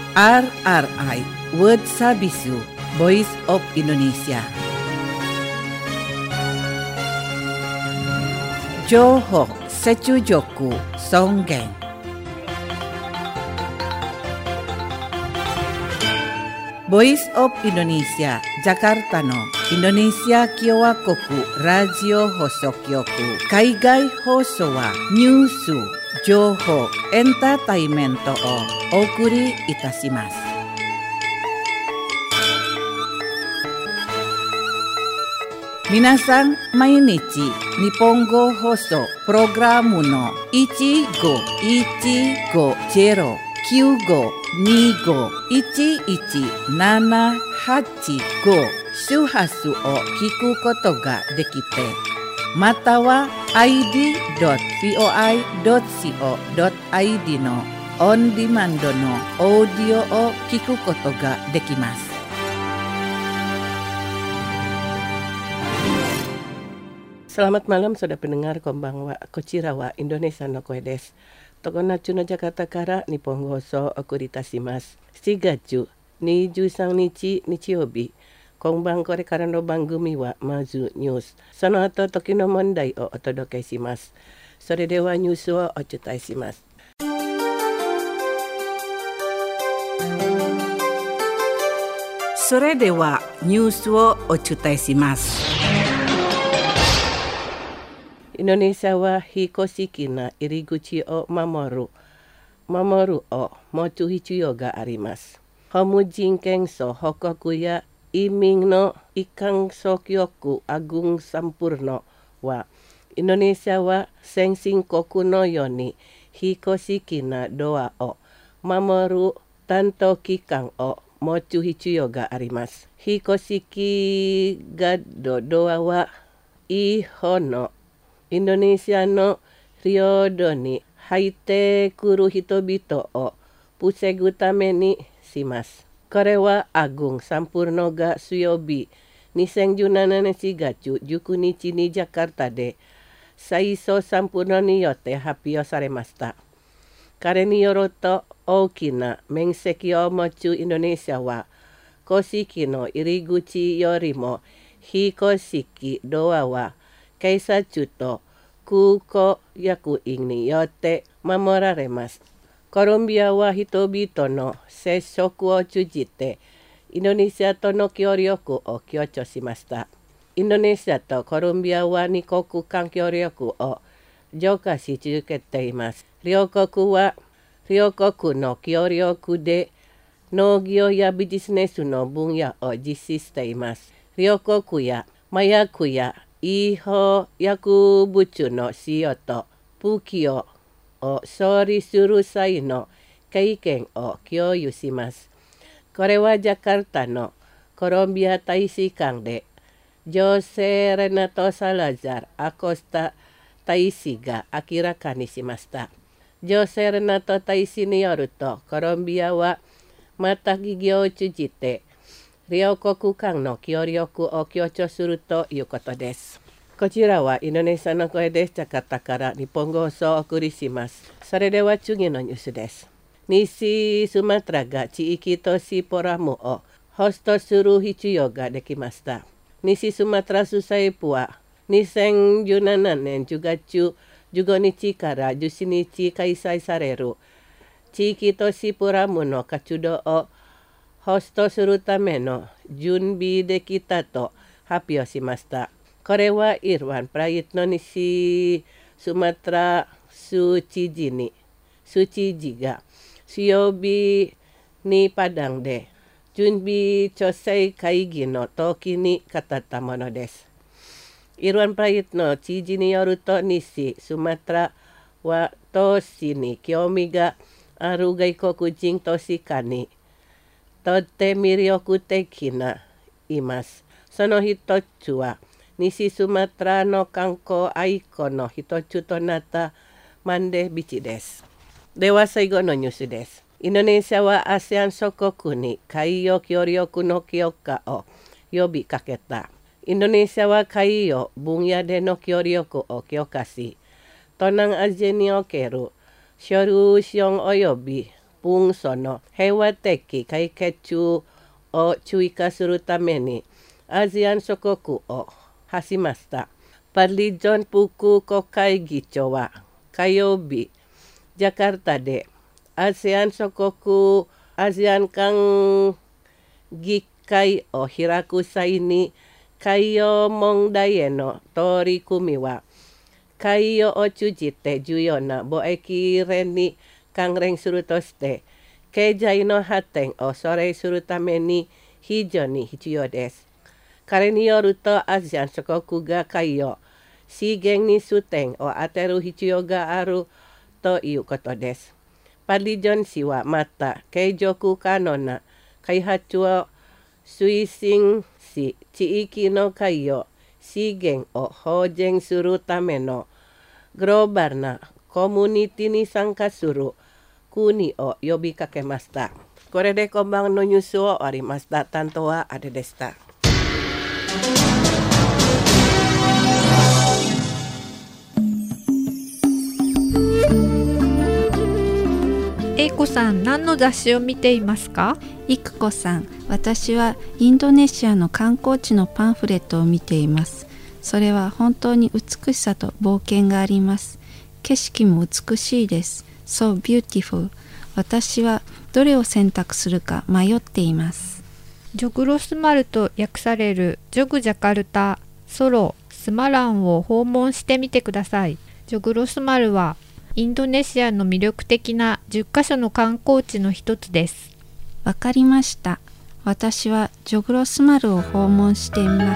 RRI World Sabisu Voice of Indonesia. Johok Secujoku Songgeng. Voice of Indonesia Jakarta no Indonesia Kyowa Koku Radio Hosokyoku Kaigai Hoso wa Nyusu Joho Entertainmento o Okuri Itashimasu. Minasan mainichi Nihongo Hoso Programu no 15-15-95-11-785 周波数を聞くことができて、または id.voi.co.id のオンディマンドのオーディオを聞くことができます。 Selamat malam saudara pendengar Konbanwa Kochirawa Indonesia no koe desu. Tokonachu no Jakarta kara Nihongo Hoso okuritashimasu. 7月23日日曜日。今晩これからの番組はまずニュース。その後時の問題をお届けします。それではニュースをお伝えします。 それではニュースをお伝えします。 インドネシアは非公式な入り口を守るを持つ必要があります。法務人権層報告や移民の移管総局アグンサンプルノは、インドネシアは先進国のように非公式なドアを守る担当機関を持つ必要があります。非公式ガードドアは違法のインドネシアの領土に入ってくる人々を防ぐためにします。これはアグンサンプルノが水曜日2017年4月19日にジャカルタで最初サンプルノによって発表されました。彼によると大きな面積を持つインドネシアは公式の入り口よりも非公式ドアは警察と空港役員によって守られます。コロンビアは人々の接触を通じてインドネシアとの協力を強調しました。インドネシアとコロンビアは二国間協力を強化し続けています。両国の協力で農業やビジネスの分野を実施しています。両国や麻薬や違法薬物の使用と武器を処理する際の経験を共有します。これはジャカルタのコロンビア大使館でジョセ・レナト・サラザル・アコスタ大使が明らかにしました。ジョセ・レナト大使によると、コロンビアはまた企業を通じて両国間の協力を強調するということです。こちらはインドネシアの声です。ジャカルタから日本放送をお送りします。それでは次のニュースです。西スマトラが地域都市フォーラムをホストする必要ができました。西スマトラスサイプは2017年10月15日から17日開催される地域都市フォーラムの活動をホストするための準備できたと発表しました。これはイルワン・プライトの西スマトラ州知事が水曜日にパダンで準備調整会議の時に語ったものです。イルワン・プライトの知事によると、西スマトラは投資に興味がある外国人投資家にとって魅力的ないます。その一つは西スマトラの観光アイコンの一つとなったマンデビチです。では最後のニュースです。インドネシアは ASEAN 諸国に海洋協力の強化を呼びかけた。インドネシアは海洋分野での協力を強化し、東南アジアにおけるソリューション及び pung sono hewa teki kaiketsu o chuika suru tame ni ASEAN Shokoku o hasimasta. Parlijon puku kokai gicho wa kayobi Jakarta de ASEAN Shokoku ASEAN kang gikai o hirakusai ni Kaiyo Mondaie no Torikumi wa Kaiyo o chujite juyona boeki reni kangreng surutoste kejai no hateng o sore surutame ni hijo ni hichiyo desu. Kare ni yoru to ASEAN Shokoku ga kaiyo shigeng ni suteng o ateru hichiyo ga aru to iu koto desu. Parlijon shiwa mata keijoku kanona kaihachu o suising si chiiki no kaiyo shigeng o hojeng suru tame no global na community ni sanka suru kuni o yobi kakemasta. Kore de konban no nyusu o arimasta. Tanto wa ade desta. えいこさん、何の雑誌を見ていますか？ いくこさん、私はインドネシアの観光地のパンフレットを見ています。それは本当に美しさと冒険があります。景色も美しいです。So beautiful。私はどれを選択するか迷っています。 ジョグロスマルと訳されるジョグジャカルタ、ソロ、スマランを訪問してみてください。ジョグロスマルはインドネシアの魅力的な10カ所の観光地の一つです。 わかりました。私はジョグロスマルを訪問してみます。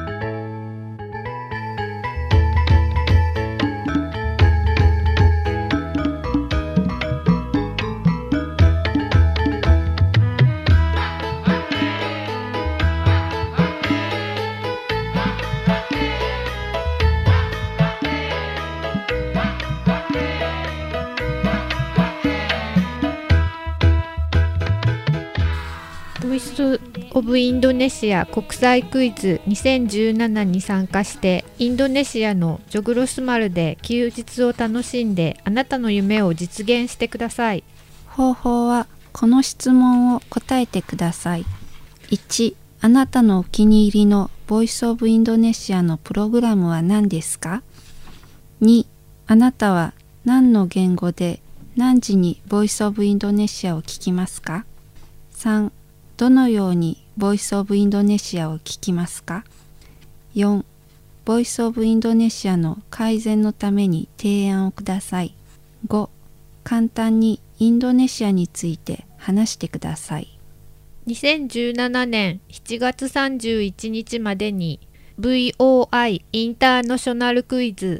ボイス・オブ・インドネシア国際クイズ2017に参加してインドネシアのジョグロスマルで休日を楽しんであなたの夢を実現してください。 方法はこの質問を答えてください。1、あなたのお気に入りのボイス・オブ・インドネシアのプログラムは何ですか？ 2、あなたは何の言語で何時にボイス・オブ・インドネシアを聞きますか？ 3、どのようにボイスオブインドネシアを聞きますか？ 4. ボイスオブインドネシアの改善のために提案をください。 5. 簡単にインドネシアについて話してください。 2017年7月31日までに VOI インターナショナルクイズ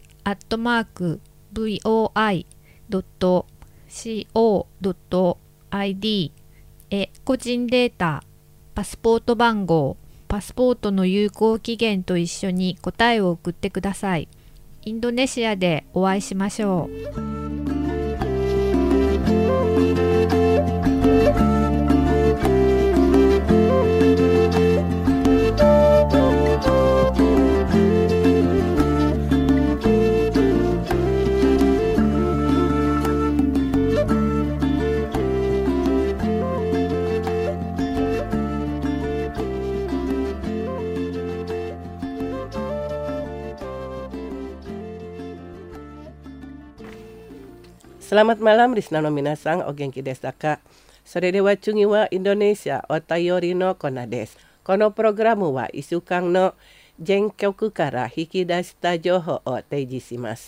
@voi.co.id個人データ、パスポート番号、パスポートの有効期限と一緒に答えを送ってください。インドネシアでお会いしましょう。 Selamat malam Risna no minasang o genki desu ka. Sore de wa chungi wa Indonesia o tayori no kona desu. Kono programu wa isukang no Jenkyoku kara hikidashita joho o teiji shimasu.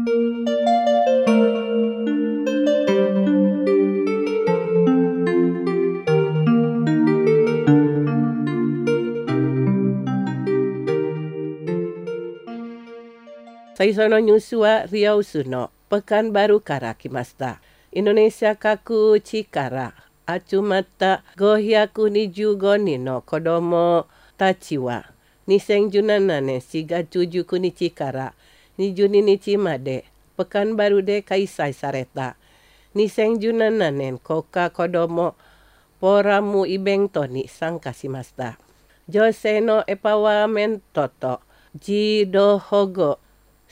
Saiso no nyusu wa Ryausu no Pekanbaru kara kimasta. Indonesia kaku chikara achumata 525人の子供たちは2017年4月19日から22日までペカンバルで開催された2017年国家子供フォーラムイベントに参加しました。女性のエパワーメントと児童保護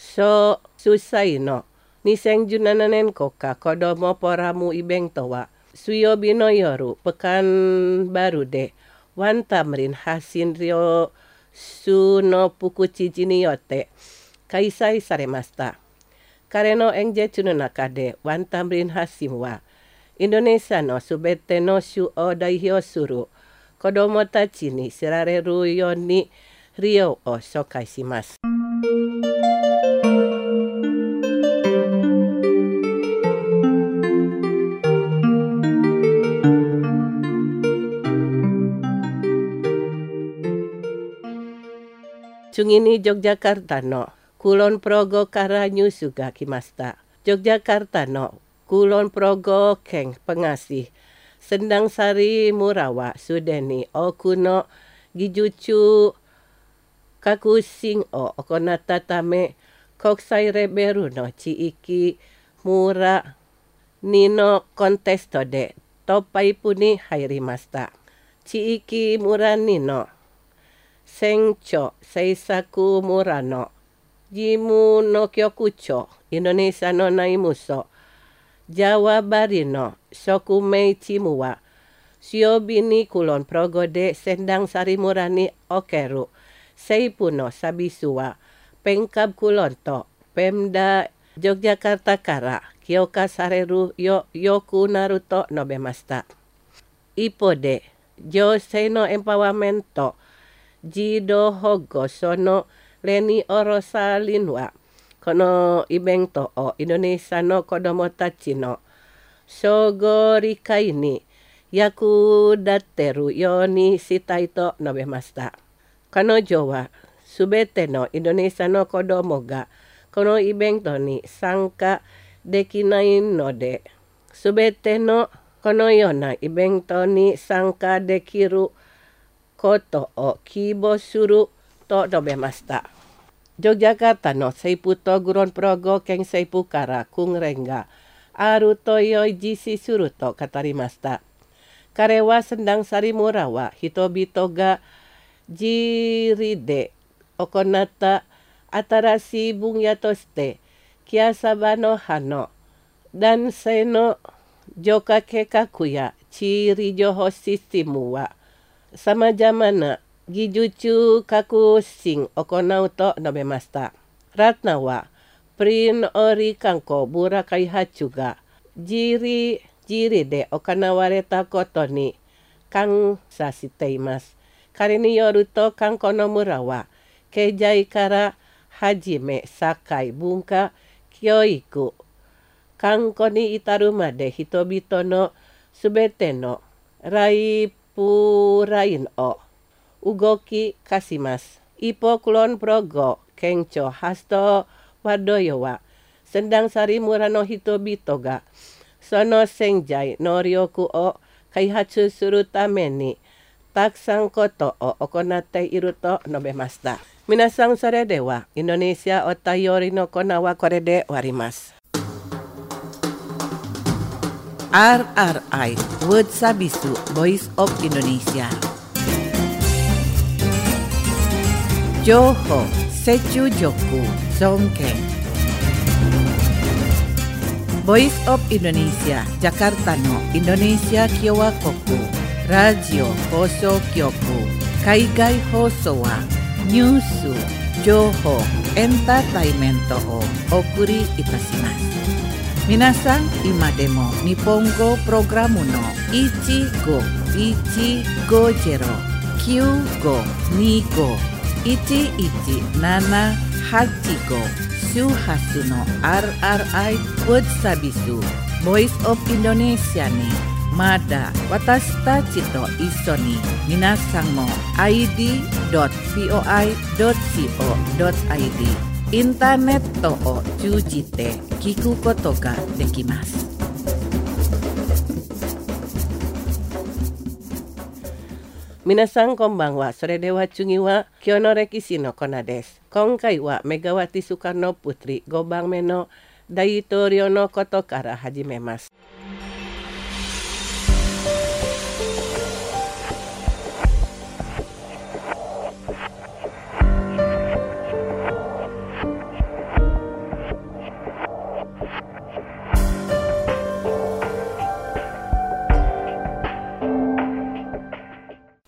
主催の2017年国家子供フォーラムイベントは Suyobi no yoru Pekanbaru de wan tamrin hasin ryo su no pukuchiji ni yote kaisai saremasta. Kare no engje tsuno nakade wan tamrin hasim wa Indonesia no subete no shu o daihyo suru kodomo tachi ni shirareru yo ni ryo o shokai shimasu. Tsungini Yogyakarta no Kulon Progo kara nyusu ga kimasta. Yogyakarta no Kulon Progo keng pengasih. Sendang Sari Murawa sudeni okuno gijuchu kakusing o okonata tame koksai reberu no chiiki mura nino kontesto de topai puni hairimasta. Chiiki mura nino Sencho Seisaku Murano Jimu no Kyokucho Indonesia no Naimuso Jawa Barino Shokumei Chimua Siobini Kulon Progode Sendang Sari Murani Okeru Seipuno Sabisua Pengkab Kulonto Pemda Yogyakarta Kara Kyoka Sareru Yoku Naruto Nobemasta Ipode Joseno Empowermento Jido Hogo sono Leni Orosalinwa kono ibento o Indonesia no kodomo tachi no Shogorika ini yakudateru yoni shitaito nobemasta. Kanojo wa subete no Indonesia no kodomo ga kono ibento ni sanka dekinai no de subete no kono yona ibento ni sanka dekiru koto o kibo suru to nobemasta. Yogyakarta no seiputo guron progo keng seipukara kung renga aru toyo jisi suru to katarimasta. Karewa Sendang Sari Murawa hitobito ga jiride okonata atarasi bungyatoste kiasabano hano dan seno jokake kakuya chiri joho sistimuwa. Sama jamana gijuchu kakusing okonauto nobemasta. Ratnawa prin ori kanko bura kaihachuga jiri de okanawareta kotoni kang sasiteimas. Karini yoruto kanko no murawa kejai kara hajime sakai bunka kyoiku kanko ni itarumade hitobito no subete no rai purain o ugoki kasimas. Ipo Kulon Progo kengcho hasto wadoyowa Sendang Sari Murano hitobito ga sono senjai noryoku o kaihatsu suru tameni taksang koto o okonate iruto nobemasta. Minasang sore dewa Indonesia o tayori no konawa korede warimas. RRI Word Sabisu Voice of Indonesia. Joho Sechu Joku Songkeng. Voice of Indonesia Jakarta no Indonesia Kyowa Koku Radio Hoso Kyoku Kaigai Hoso wa Nyusu Joho Entertainment o okuri itasimasu. Minasang imademo nipongo programu no Ichigo jero Kyugo Nigo Ichi Nana Hachigo Suhasu no RRI Word Sabisu Voice of Indonesia ni Mada Watashita Chito Isoni Minasang mo id.voi.co.id Internet to o jujite kiku koto ga dekimasu. Minasang konbanwa, sore dewa chungi wa kyono rekishi no kona desu. Konkai wa Megawati Soekarno Putri Gobanme no Daitorio no koto kara hajimemasu.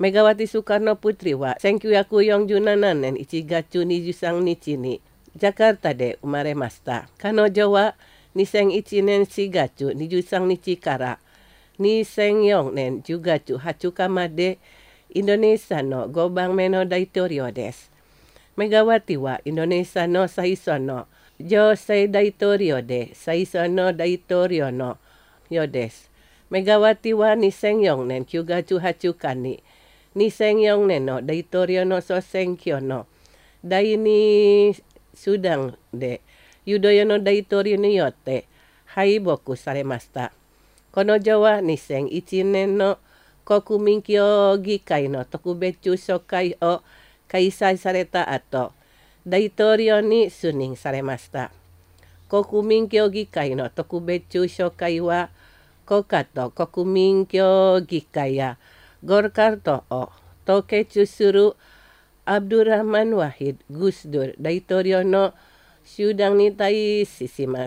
Megawati Soekarno Putri wa 1947年1月23日にジャカルタで生まれました。彼女は2001年4月23日から2004年10月20日までインドネシアの5番目の大統領です。メガワティはインドネシアの最初の女性大統領で最初の大統領のようです。メガワティは2004年9月20日に2004年の大統領の総選挙の第2手段でユダヤの大統領によって敗北されました。彼女は2001年の国民協議会の特別総会を開催された後、大統領に就任されました。国民協議会の特別総会は、国家と国民協議会やゴルカルトを統括するアブドゥラマン・ワヒド・グスドゥル大統領の集団に対応します。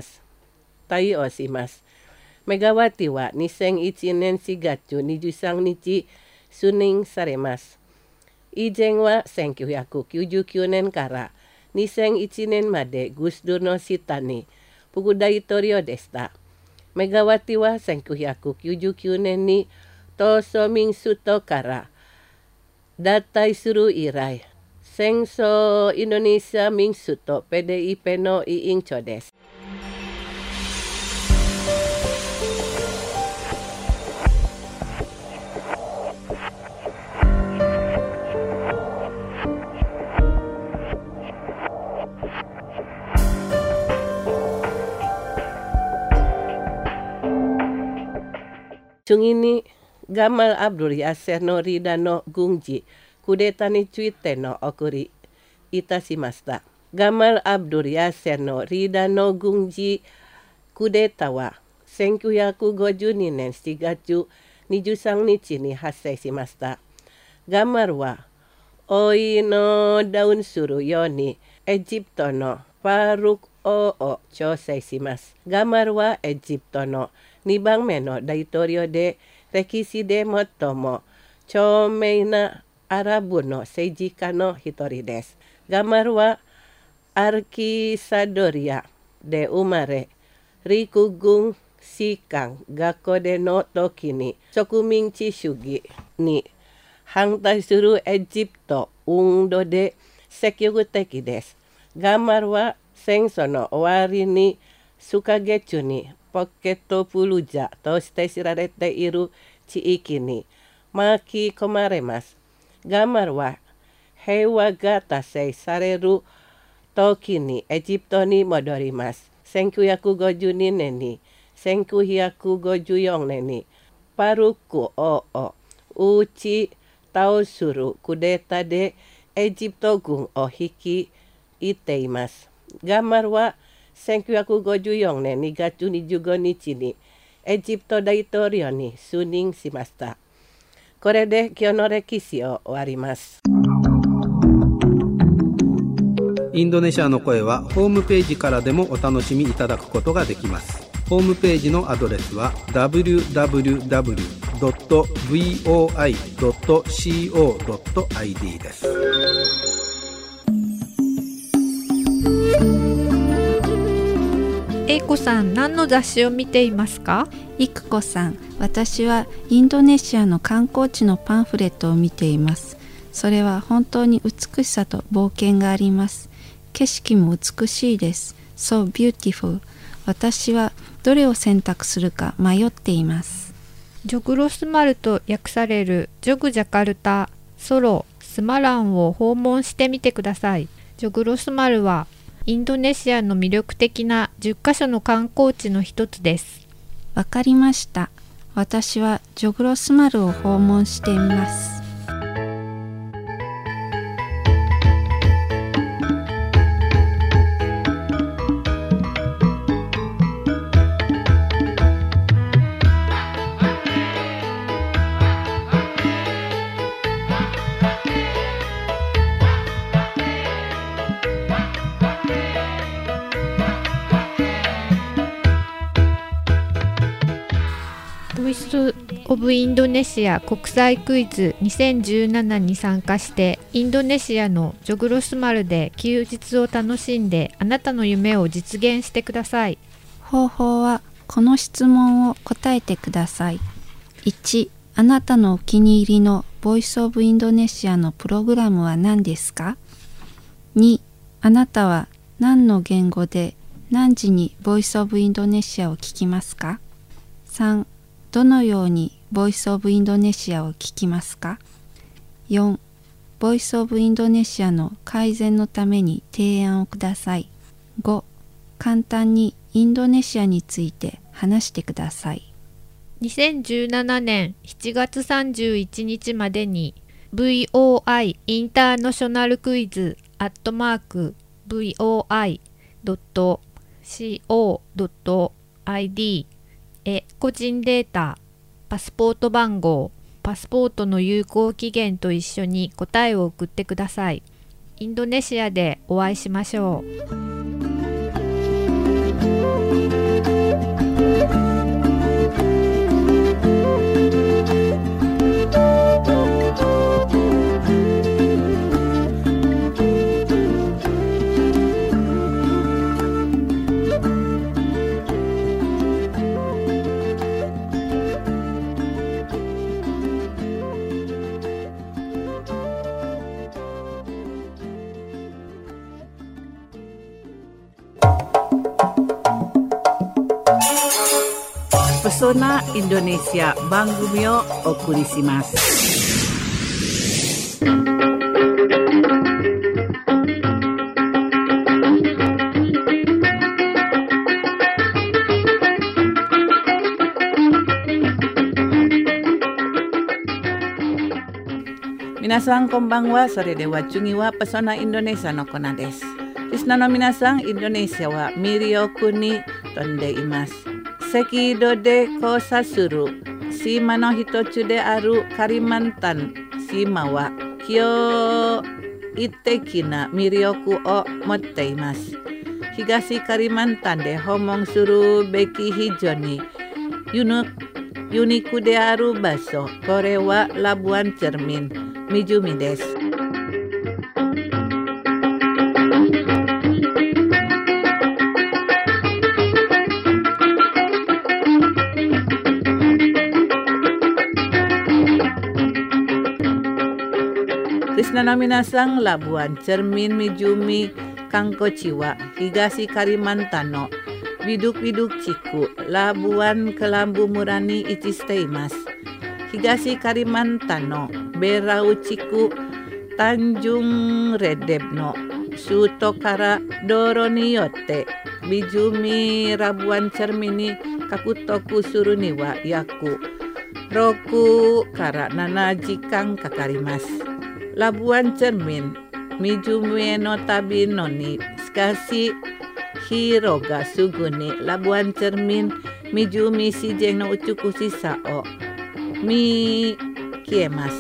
メガワティは2001年4月23日就任されます。以前は1999年から2001年までグスドゥルの下に副大統領でした。メガワティは1999年に闘争民主党から脱退する以来、戦争インドネシア民主党 PDIP の委員長です。次にガマル・アブドゥル・ヤセのリーダーの軍事クーデターについての送りいたしました。ガマル・アブドゥル・ヤセのリーダーの軍事クーデターは1952年7月23日に発生しました。ガマルは王位のダウンするようにエジプトのファルーク王を調整します。ガマルはエジプトの2番目の大統領で、歴史で最も著名なアラブの政治家の一人です。ガマルはアルキサドリアで生まれ、陸軍士官学校での時に植民地主義に反対するエジプト運動で積極的です。ガマルは戦争の終わりに数ヶ月にポケットプルジャとして知られている地域に巻き込まれます。ガマルは平和が達成される時にエジプトに戻ります。1952年に1954年にパルク王を打ち倒するクーデターでエジプト軍を率いています。ガマルは1954年2月25日にエジプト大統領に就任しました。これで今日の歴史を終わります。 インドネシアの声はホームページからでもお楽しみいただくことができます。ホームページのアドレスは www.voi.co.id です。 英子さん、何の雑誌を見ていますか？ いくこさん、私はインドネシアの観光地のパンフレットを見ています。それは本当に美しさと冒険があります。景色も美しいです。So beautiful。私はどれを選択するか迷っています。 ジョグロスマルと訳されるジョグジャカルタ、ソロ、スマランを訪問してみてください。ジョグロスマルはインドネシアの魅力的な10カ所の観光地の一つです。 わかりました。私はジョグロスマルを訪問してみます。 ドボイス・オブ・インドネシア国際クイズ2017に参加してインドネシアのジョグロスマルで休日を楽しんであなたの夢を実現してください。 方法はこの質問を答えてください。1、あなたのお気に入りのボイスオブインドネシアのプログラムは何ですか？ 2、あなたは何の言語で何時にボイスオブインドネシアを聞きますか？ 3、どのようにボイスオブインドネシアを聞きますか？ 4、ボイスオブインドネシアの改善のために提案をください。5、簡単にインドネシアについて話してください。 2017年7月31日までに VOI インターナショナルクイズ@voi.co.id へ個人データ、パスポート番号、パスポートの有効期限と一緒に答えを送ってください。インドネシアでお会いしましょう。 Pesona Indonesia Bangumiをお送りします。皆さんこんばんは。それでは次はPesona Indonesiaのコーナーです。リスナーの皆さん、インドネシアは魅力に富んでいます。赤道で交差する島の一つであるカリマンタン島は驚異的な魅力を持っています。東カリマンタンで訪問するべき非常にユニークである場所、これはラブアンチェルミン湖です。リスナーの皆さん、ラブアンチェルミン湖観光地は東カリマンタンのビドゥクビドゥク地区ラブアンクランブ村に位置しています。東カリマンタンのベラウ地区タンジュンレデブの首都から道路によって湖ラブアンチェルミンに獲得するには約6から7時間かかります。ラブアンチェルミン湖への旅のにしかし広がすぐにラブアンチェルミン湖自然の美しさを見消えます。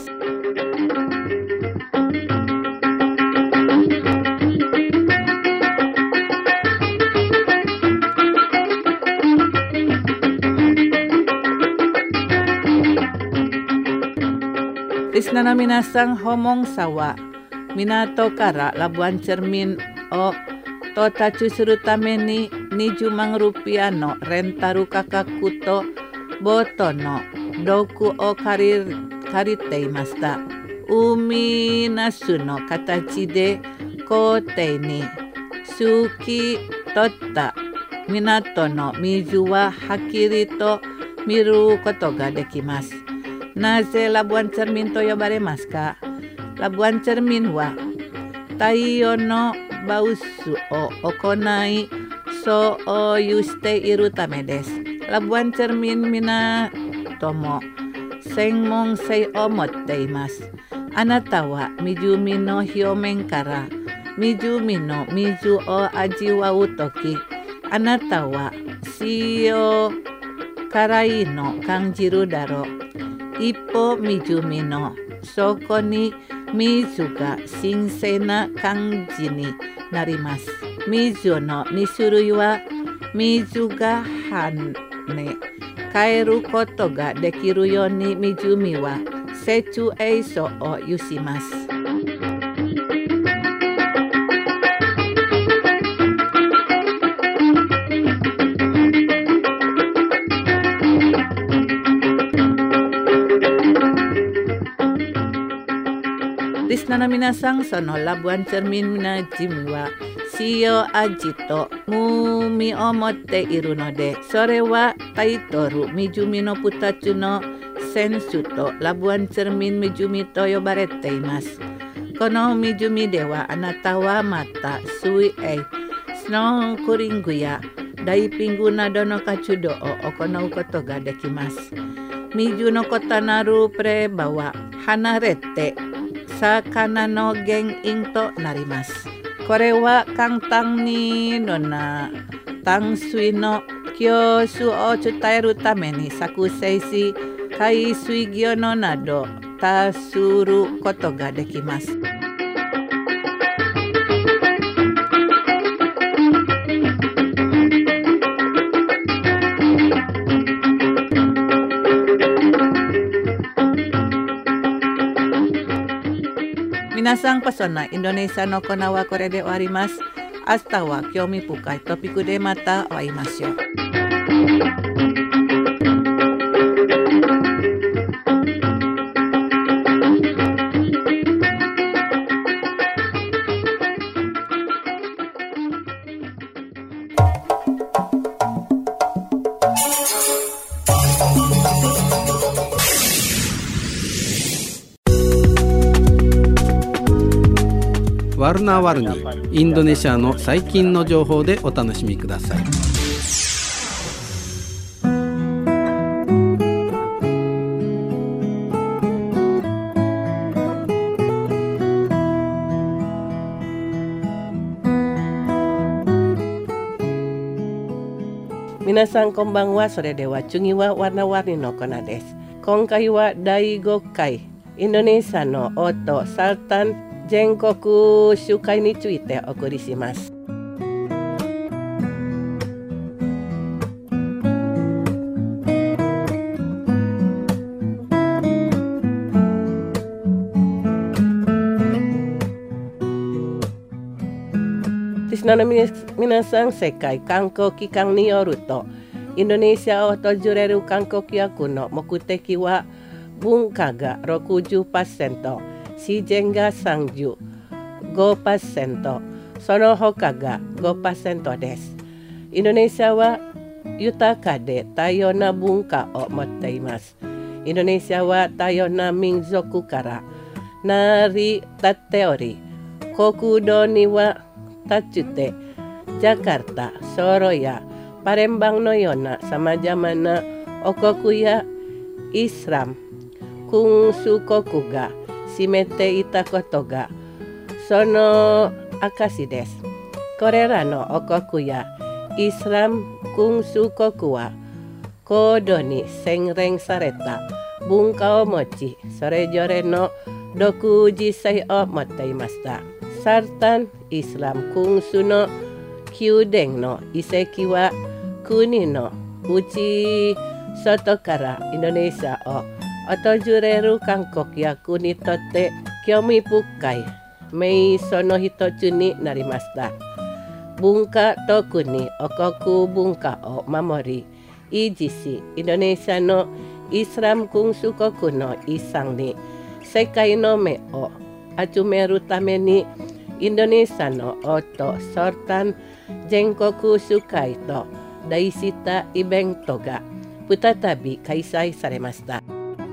リスナーの皆さん、訪問者は港からラブアンチェルミンを到達するために20万ルピアのレンタル価格とボートのドックを借りていました。海なすの形で校庭に透き通った港の水ははっきりと見ることができます。なぜラブアンチェルミンと呼ばれますか？ラブアンチェルミンは太陽のバウスを行いそういうしているためです。ラブアンチェルミン港も専門性を持っています。あなたは湖の表面から湖の水を味わうとき、あなたは塩辛いの感じるだろう。一方、湖の底に水が新鮮な感じになります。水の2種類は水がね変えることができるようにみじゅみはシチュエーションを有します。リスナーの皆さん、そのラブワンチェルミンなジムは塩味と無味を持っているので、それはタイトルみじゅみのプタチュの選手とラブワンチェルミンみじゅみと呼ばれています。このみじゅみではあなたはまた水泳、スノークリングやダイピングなどの活動を行うことができます。みじゅの異なるプレーバは離れて魚の原因となります。これは簡単にのな淡水の教習を伝えるために作成し、海水魚のなど足することができます。皆さんこそなインドネシアのコーナーはこれで終わります。明日は興味深いトピックでまた会いましょう。 ワルナワルニ、インドネシアの最近の情報でお楽しみください。 皆さんこんばんは。それでは次はワルナワルニのコーナーです。今回は第5回インドネシアの音サルタン全国集会についてお送りします。リスナーの皆さん、世界観光機関によると、インドネシアを訪れる観光客の目的は文化が 60%、自然が 35%、その他が 5% です。インドネシアは豊かで多様な文化を持っています。インドネシアは多様な民族から成り立っており、国土には立ちてジャカルタ、ソロやパレンバンのようなさまざまな王国やイスラム、君主国が占めていたことがその証です。これらの王国やイスラム君主国は高度に洗練された文化を持ち、それぞれの独自性を持っていました。サルタンイスラム君主の宮殿の遺跡は国の内外からインドネシアを訪れる観光客にとって興味深い名所の一つになりました。文化、特に王国文化を守り維持し、インドネシアのイスラム君主国の遺産に世界の目を集めるために、インドネシアの音サルタン全国集会と題したイベントが再び開催されました。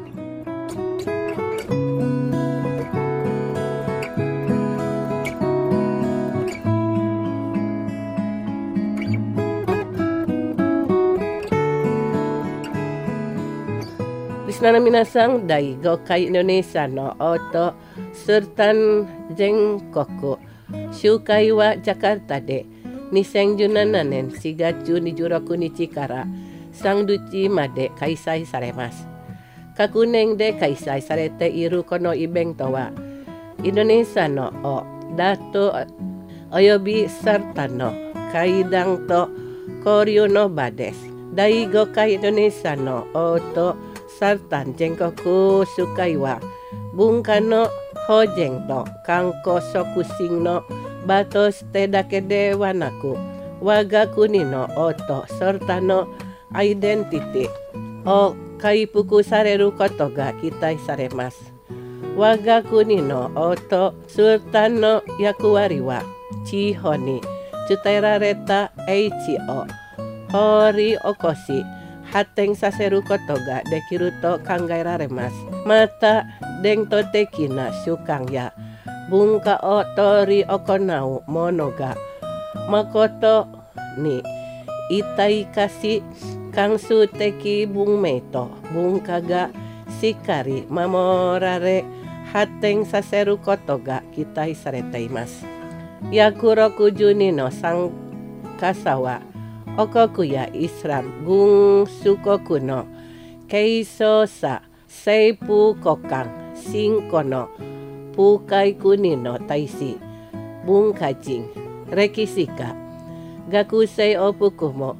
リスナーの皆さん、第5回インドネシアの音サルタン全国集会はジャカルタで2017年4月26日から3日まで開催されます。各年で開催されているこのイベントは、インドネシアのダトおよびサルタンの会談と交流の場です。 第5回インドネシアのオートサルタン全国集会は文化の保全と観光促進の場としてだけではなく、我が国のオートサルタンのアイデンティティを回復されることが期待されます。我が国のオートサルタンの役割は地方に伝えられた英知を掘り起こし発展させることができると考えられます。また伝統的な習慣や文化を取り行う者が誠に一体化し、関数的文明と文化がしっかり守られ発展させることが期待されています。約60人の参加者は王国やイスラム軍主国の継承者、政府高官、信仰の部会国の大使、文化人、歴史家、学生を含む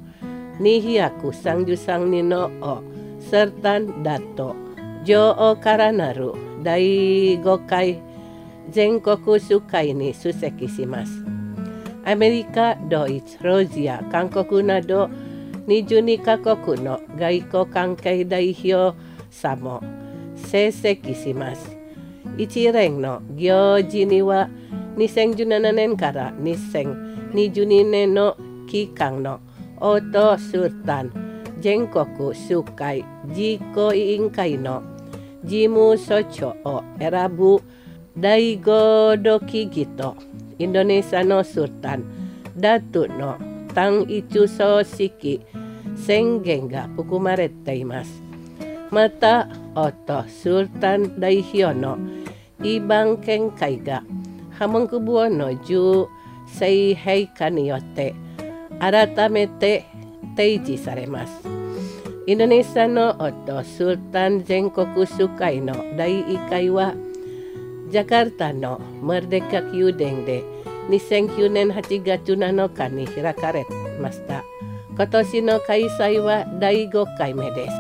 233人のサルタンだと女王からなる第5回全国集会に出席します。アメリカ、ドイツ、ロシア、韓国など22カ国の外交関係代表者も出席します。一連の行事には2017年から2022年の期間のオートサルタン全国集会実行委員会の事務総長を選ぶ第5度期議とインドネシアのスルタンダトゥの単一総式宣言が含まれています。また、オートスルタン代表の一般見解がハモンクブオの10世陛下によって改めて提示されます。インドネシアのオートスルタン全国集会の第1回はジャカルタのマルデカ宮殿で2009年8月7日に開かれました。今年の開催は第5回目です。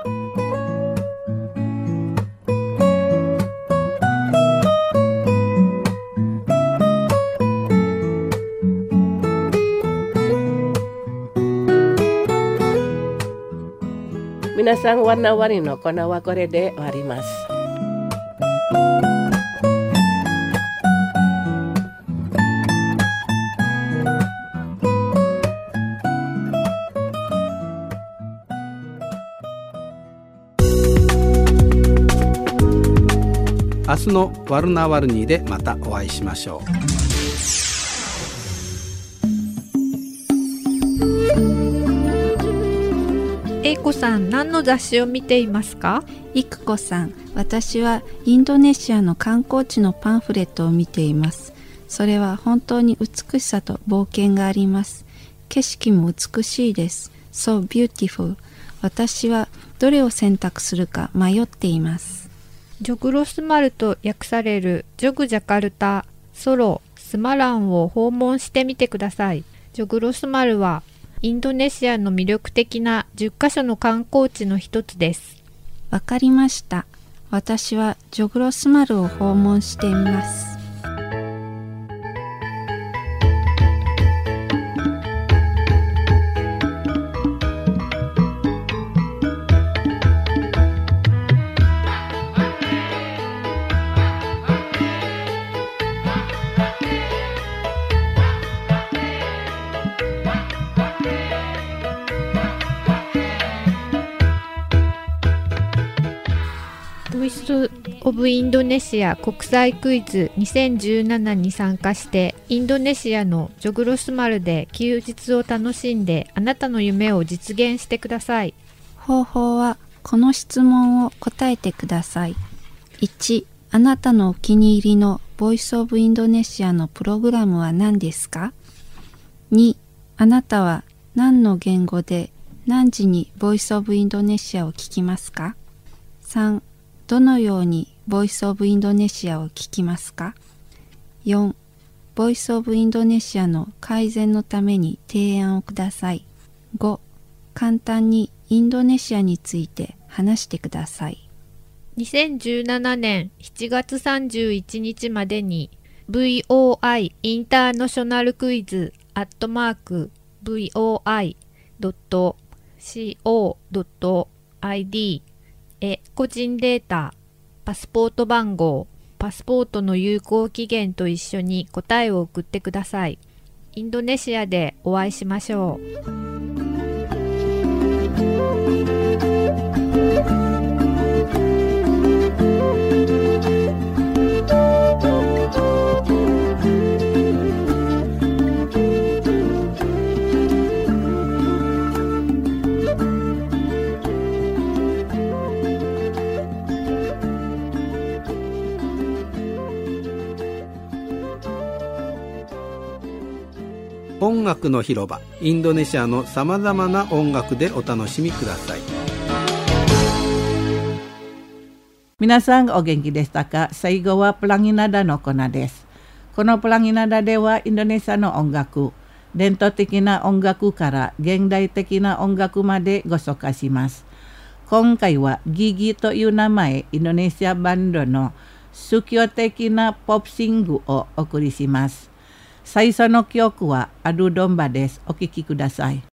皆さん、warna warniのコーナーはこれで終わります。 明日のワルナワルニーでまたお会いしましょう。 英子さん、何の雑誌を見ていますか？ いくこさん、私はインドネシアの観光地のパンフレットを見ています。それは本当に美しさと冒険があります。景色も美しいです。So beautiful。私はどれを選択するか迷っています。 ジョグロスマルと訳されるジョグジャカルタ、ソロ、スマランを訪問してみてください。ジョグロスマルはインドネシアの魅力的な10カ所の観光地の一つです。 わかりました。私はジョグロスマルを訪問してみます。 ボイス・オブ・インドネシア国際クイズ2017に参加してインドネシアのジョグロスマルで休日を楽しんであなたの夢を実現してください。 方法はこの質問を答えてください。1、あなたのお気に入りのボイス・オブ・インドネシアのプログラムは何ですか？ 2、あなたは何の言語で何時にボイス・オブ・インドネシアを聞きますか？ 3、どのようにボイスオブインドネシアを聞きますか？ 4. ボイスオブインドネシアの改善のために提案をください。5. 簡単にインドネシアについて話してください。 2017年7月31日までに VOI インターナショナルクイズ@voi.co.id へ個人データ、パスポート番号、パスポートの有効期限と一緒に答えを送ってください。インドネシアでお会いしましょう。 音楽の広場、インドネシアのさまざまな音楽でお楽しみください。 皆さんお元気でしたか？最後はプラギナダのコーナーです。このプラギナダではインドネシアの音楽、伝統的な音楽から現代的な音楽までご紹介します。今回はギギという名前、インドネシアバンドの宗教的なポップシングをお送りします。最初の曲はアドゥドンバです。お聴きください。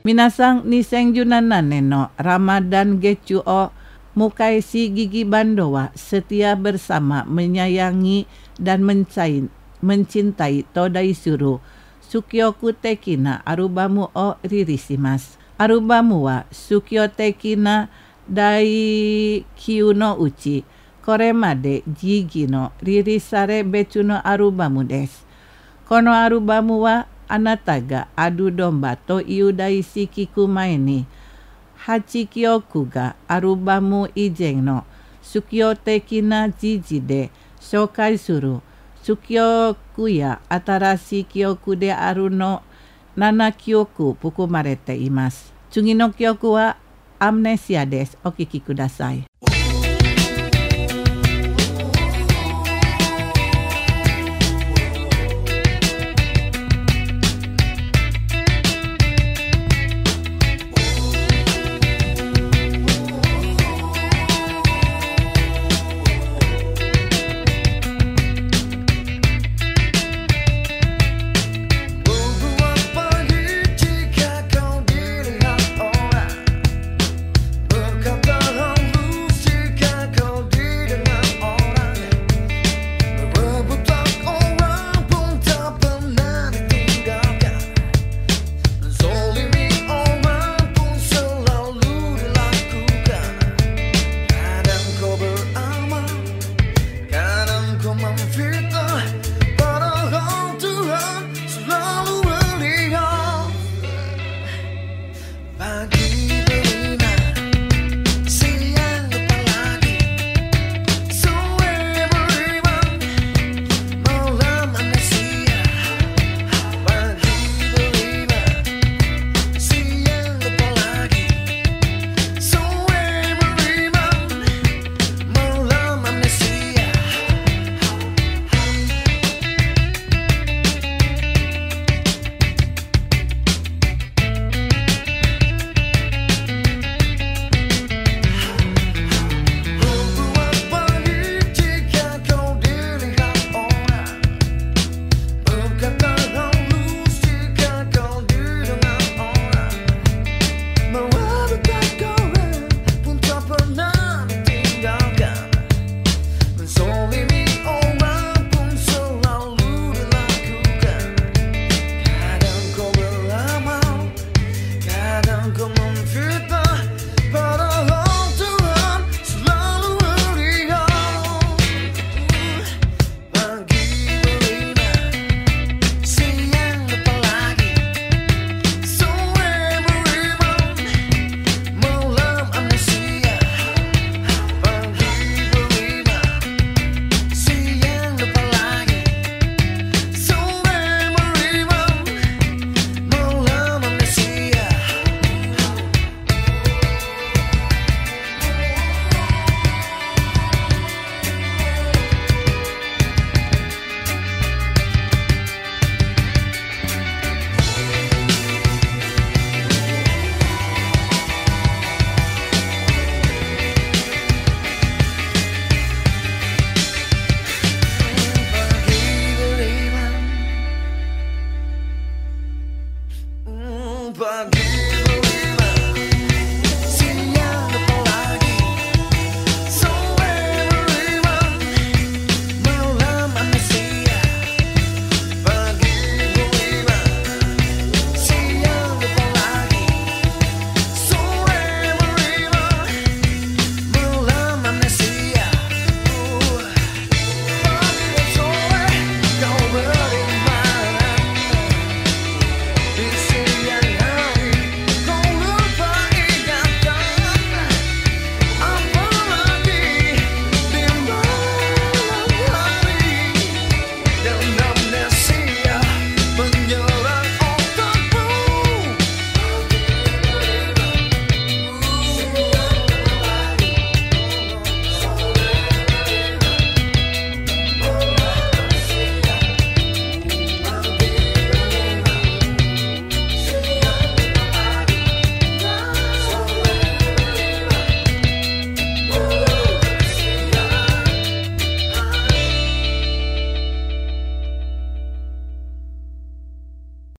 Minasang niseng junanane no Ramadan gecu o mukai si gigi bandowa setia bersama menyayangi dan mencintai todai suru sukyoku tekina arubamu o ririsimas. Arubamu wa sukyo tekina dai kiuno uchi koremade jigi no ririsare becuno arubamu des. Kono arubamu wa anataga adu domba to iudai sikiku maini hachikyoku ga arubamu ijeng no sukyo tekina jijide shokai suru sukyoku ya atarasi kyoku de aruno nana kyoku pukumarete imasu. Tsugi no kyoku wa amnesia desu. Okiki kudasai.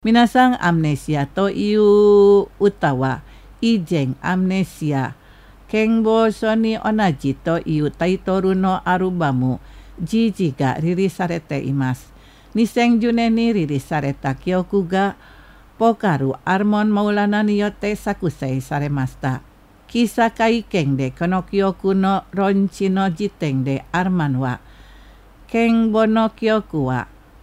Minasang amnesia to iu utawa ijeng amnesia Kengbo soni onaji to iu taitoru no arubamu jiji ga riri sarete imas. Niseng juneni riri sareta kyoku ga pokaru armon maulana niyote sakusei saremasta. Kisa kaikeng de kono kyoku no ronchi no jiteng de arman wa. Kengbo no kyoku wa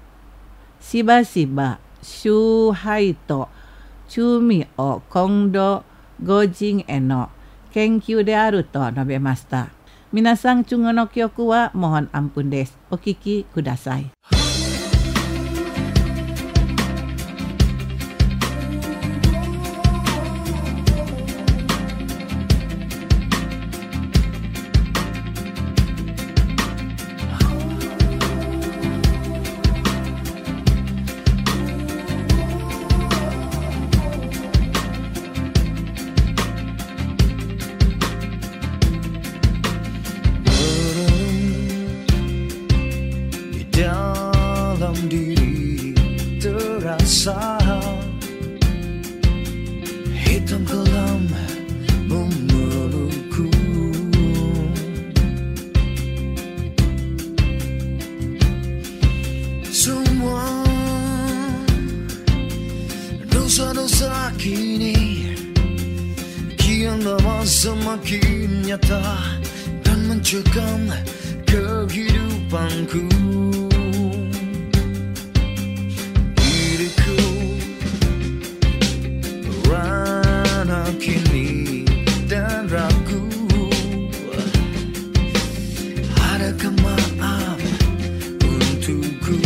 siba shuhai to chumi o kongdo gojing eno kenkyu de aru to nobemasta. Minasang chungo no kyoku wa mohon ampun des. Okiki kudasai. Dalam diri terasa hitam kelam memelukku. Semua dosa-dosa kini kian lama semakin nyata dan mencekam kehidupanku. Kini dan ragu, adakah maaf untukku?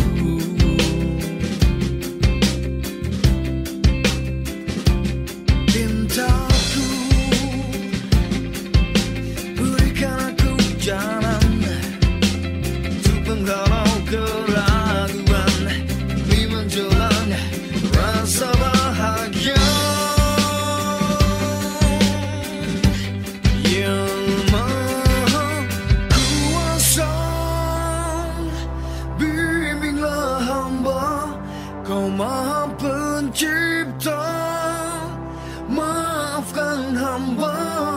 Pintaku, berikan aku jalan untuk menghalau keraguan demi menjelang rasa bahagia. Maha Pencipta, maafkan hamba,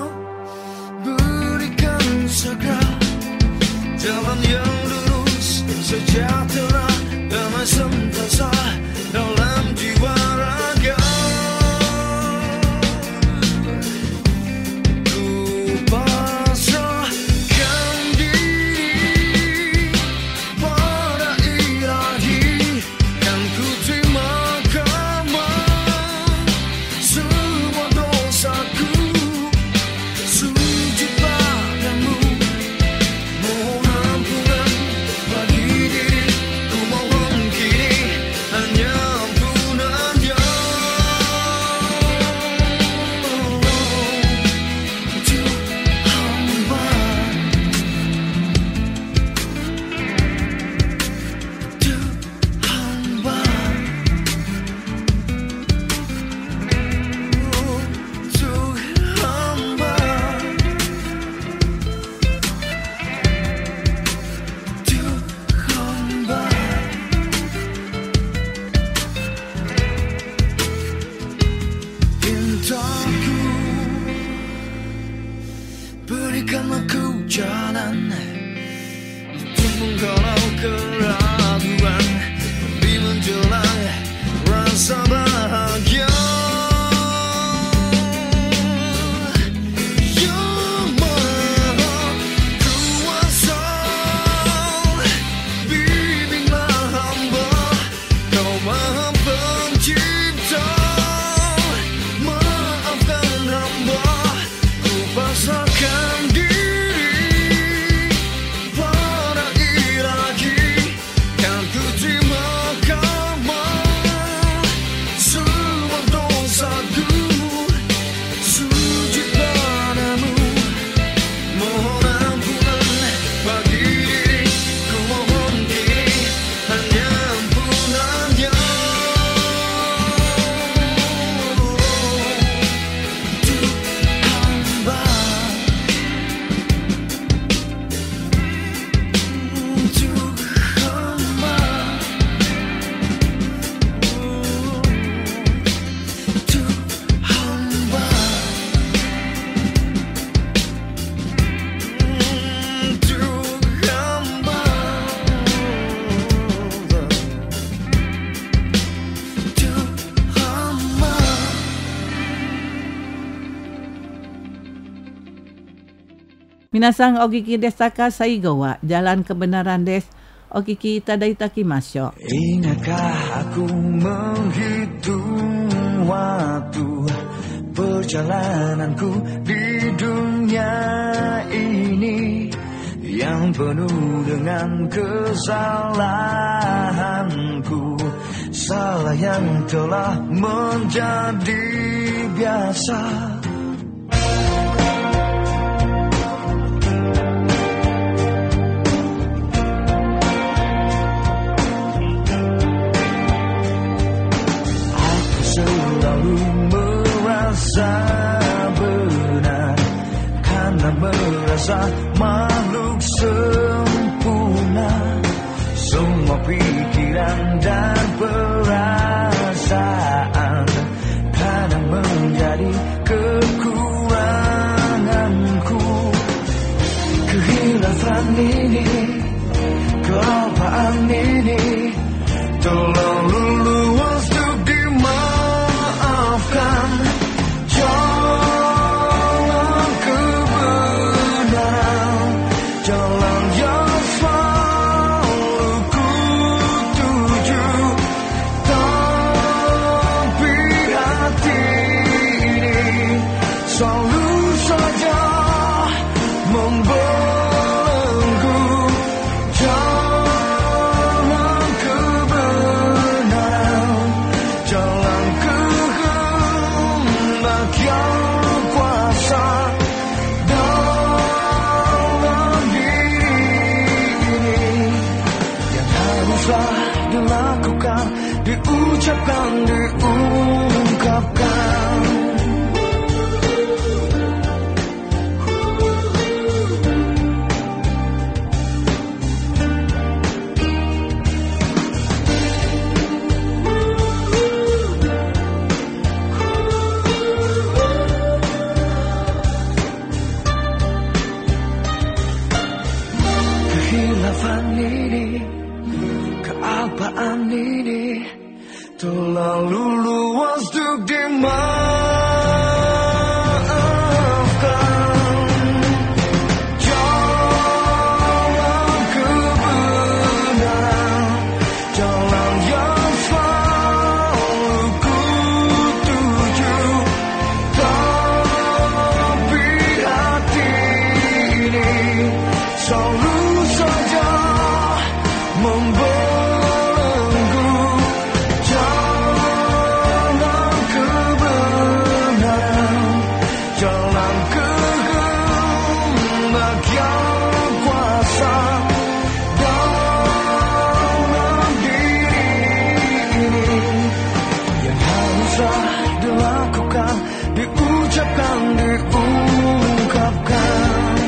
berikan segera jalan yang lurus, sejahtera, damai sentosa dalam jiwa raga. Ku pasrahkan diri pada Ilahi, kan ku terima semua dosaku, sujud padamu, mohon ampunan bagi diriku, mohon kini hanya ampunannya. Untuk hamba, untuk hamba. Pintaku, berikan aku jalan untuk menghalau keraguan demi menjelang rasa bahagia. Yang Maha Kuasa, bimbinglah hamba, Kau Maha Pencipta, maafkan hamba, ku pasrahkan diri pada Ilahi, kan ku terima kamar Minasang ogiki desaka saigo wa jalan kebenaran des. Ogiki tadaitakimasyo. Ingatkah aku menghitung waktu perjalananku di dunia ini yang penuh dengan kesalahanku, salah yang telah menjadi biasa. Aku selalu merasa benar karena merasa makhluk sempurna. Semua pikiran dan perasaan kadang menjadi kekuranganku. Kehilafan ini, kelupaan ini terlalu luas untuk dimaafkan. Jalan kebenaran, jalan yang selalu ku tuju, tapi hati ini selalu saja membelenggu. Jalan kebenaran, jalan kehendak yang kuasa dalam diri ini, yang haruslah dilakukan, diucapkan, diungkapkan. Kehilafan ini, kealpaan ini terlalu luas untuk dimaafkan. Jalan kebenaran, jalan yang selalu ku tuju, tapi hati ini selalu saja membelenggu. Jalan kebenaran, jalan kehendak yang kuasa dalam diri ini, yang haruslah dilakukan, diucapkan, diungkapkan.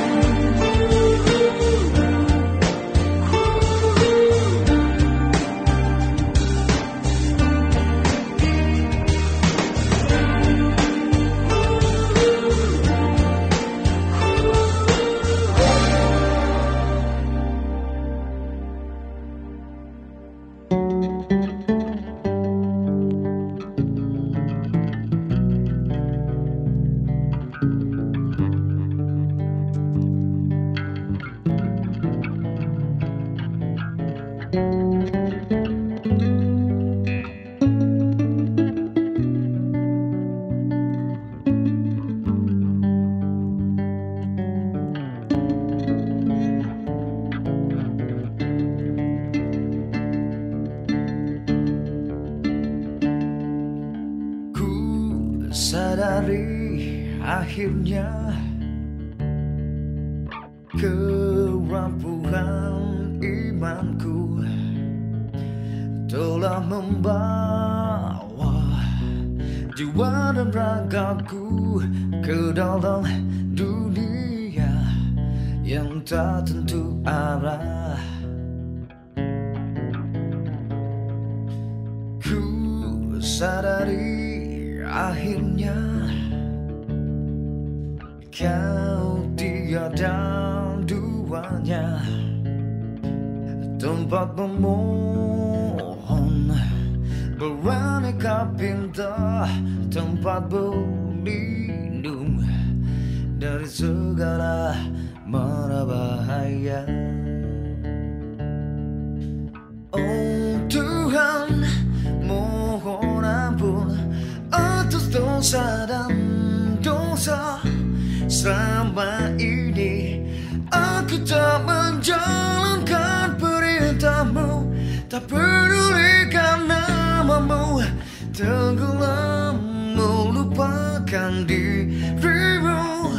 Sadari akhirnya kerampuhan imanku telah membawa jiwa dan ragaku ke dalam dunia yang tak tentu arah. Ku sadari akhirnya kau tiada duanya, tempat memohon beraneka pinta, tempat berlindung dari segala mana bahaya. Oh Tuhan, mohon ampun atas dosa dan dosa. Selama ini aku tak menjalankan perintah-Mu, tak pedulikan nama-Mu, tenggelam melupakan diri-Mu.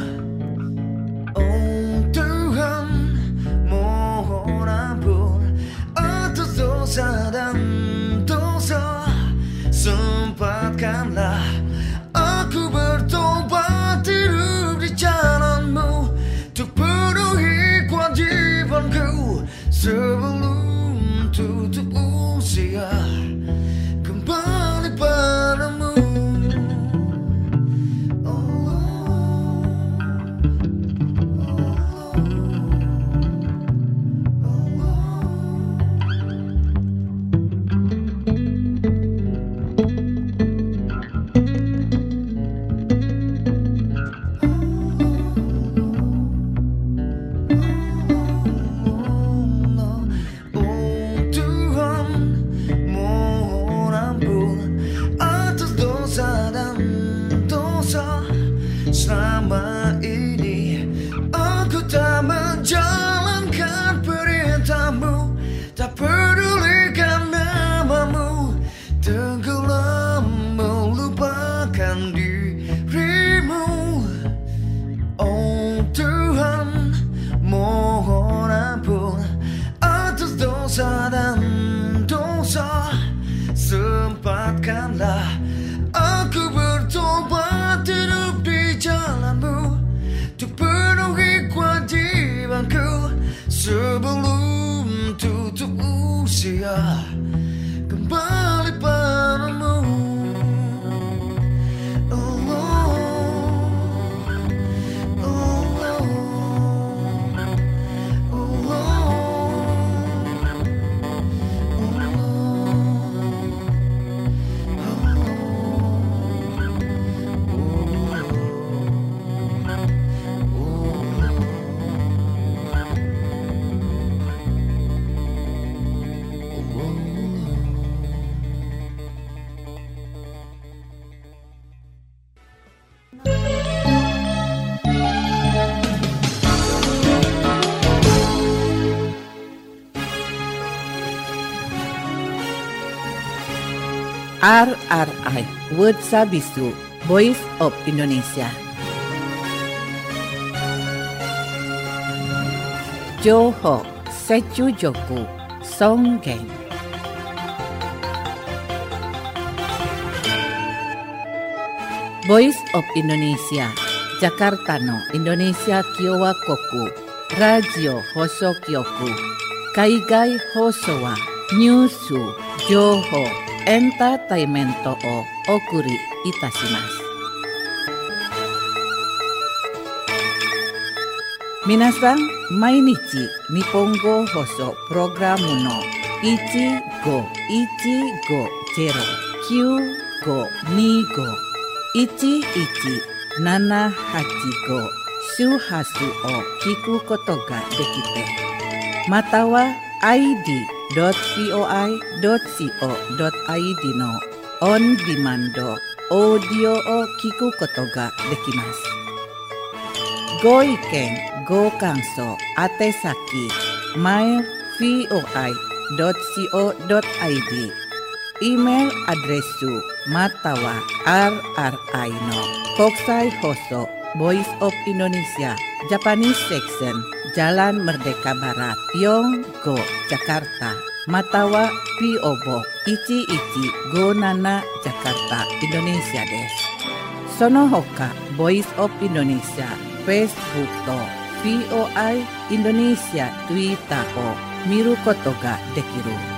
Oh Tuhan, mohon ampun atas dosa dan dosa. Sempatkanlah aku bertobat, hidup di jalan-Mu, untuk penuhi kewajibanku sebelum tutup usia, kembali padamu. Selama ini aku tak menjalankan perintah-Mu, tak pedulikan nama-Mu, tenggelam melupakan diri-Mu. Oh Tuhan, mohon ampun atas dosa dan dosa. Sempatkanlah aku bertobat, hidup di jalan-Mu, untuk penuhi kewajibanku sebelum tutup usia, kembali padamu. RRI Word Sabisu, Voice of Indonesia. Johor Secu Joku Songgeng. Voice of Indonesia, Jakarta no Indonesia Kiowa Koku, Radio Hoso Kyoku, Kaigai Hosowa, Nyusu, Johor, Entertainment o Okuri Itashimasu. Minasan, mainichi Nihongo Hoso Programu no 1515-925-1178 Shuhasu o kiku koto ga dekite. Matawa id.voi.co.id no on demand audio o kiku koto ga dekimasu. Go iken, go kanso, atesaki, mail voi.co.id, email adresu matawa rri no Kokusai Hoso Voice of Indonesia Japanese Section Jalan Merdeka Barat Yonggo Jakarta matawa PO Box 1157 Jakarta Indonesia desu. Sono hoka Voice of Indonesia Facebook to VOI Indonesia Twitter o miru koto ga dekiru.